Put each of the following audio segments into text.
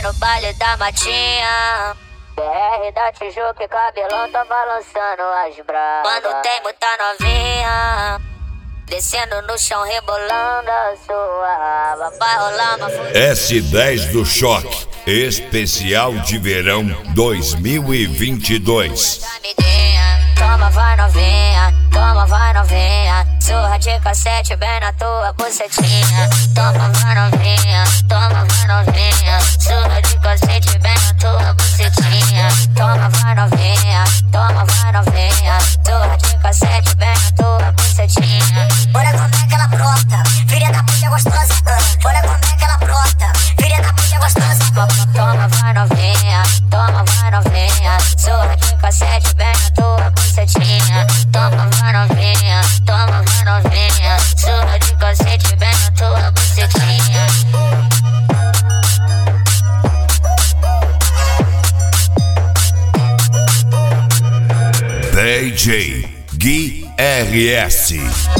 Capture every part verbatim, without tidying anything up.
Brotei no baile da matinha, B R da Tijuca e cabelão tá balançando as bravas. Quando tem muita novinha, descendo no chão rebolando a sua raba. Vai rolar uma fuga. S dez do Choque, especial de verão dois mil e vinte e dois. Toma, vai novinha, toma, vai novinha, surra de cassete bem na tua bucetinha. Toma, vai novinha, toma, vai novinha, surra de cassete bem na tua bucetinha. Toma, vai novinha, toma, vai novinha, surra de cassete bem na tua bucetinha. Olha como é que ela brota, filha da puta gostosa. Olha como é que ela brota, filha da puta gostosa. Toma, vai novinha, toma, vai novinha, surra de cassete bem na tua bucetinha. Toma, vai novinha, toma, vai novinha, surra de cassete bem na tua bucetinha. D J Gui R S.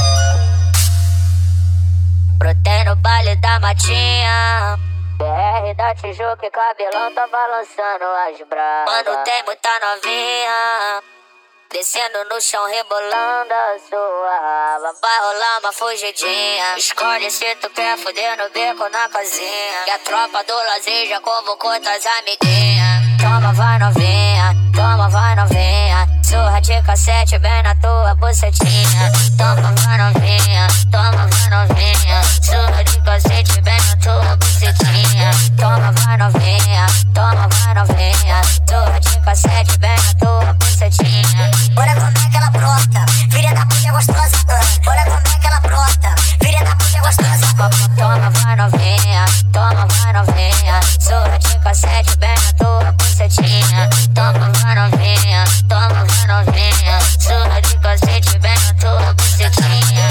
Brotei no baile da matinha, B R da Tijuca e cabelão tá balançando as bravas. Quando tem muita novinha, descendo no chão rebolando a sua raba. Vai rolar uma fugidinha, escolhe se tu quer fuder no beco na casinha, que a tropa do lazer já convocou tuas amiguinhas. Toma, vai novinha, toma, vai novinha, surra de cassete bem na tua bucetinha. Toma, vai novinha, toma, vai novinha, surra de cassete bem na tua bucetinha. Toma, vai novinha, toma, vai novinha, surra de cassete bem na tua bucetinha. Olha como é que ela brota, filha da puta gostosa. Olha como é que ela brota, filha da puta gostosa. Toma, vai novinha, toma, vai novinha, surra de cassete bem na tua bucetinha. Toma, vai novinha, toma, vai novinha, surra de cassete bem na tua bucetinha.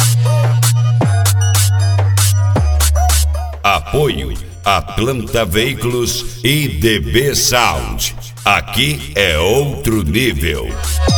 Apoio Atlanta Veículos e D B Sound. Aqui é outro nível.